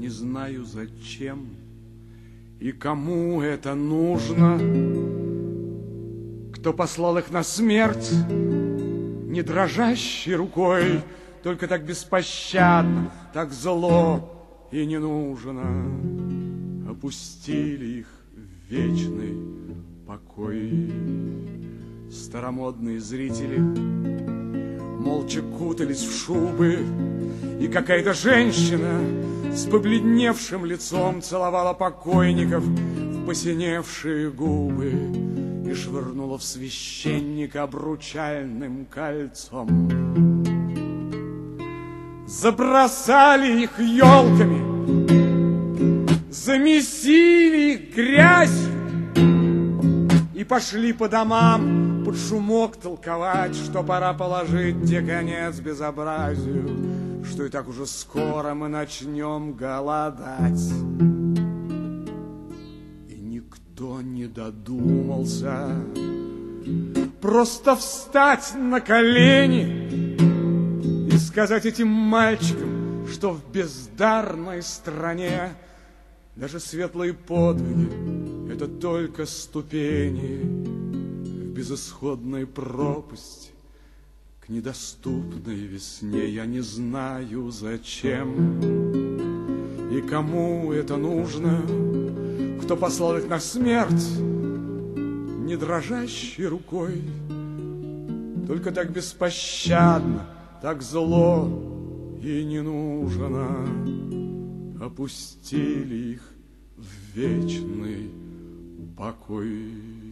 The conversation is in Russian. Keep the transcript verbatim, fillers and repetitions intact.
не знаю зачем и кому это нужно. Кто послал их на смерть, не дрожащей рукой, только так беспощадно, так зло и не нужно, опустили их в вечный покой. Старомодные зрители молча кутались в шубы, и какая-то женщина с побледневшим лицом целовала покойников в посиневшие губы и швырнула в священника обручальным кольцом. Забросали их елками, замесили их грязью и пошли по домам под шумок толковать, что пора положить где конец безобразию, что и так уже скоро мы начнем голодать. И никто не додумался просто встать на колени и сказать этим мальчикам, что в бездарной стране даже светлые подвиги — это только ступени в безысходной пропасти к недоступной весне. Я не знаю, зачем и кому это нужно, кто послал их на смерть не дрожащей рукой, только так беспощадно, так зло и не нужно, опустили их в вечный покой.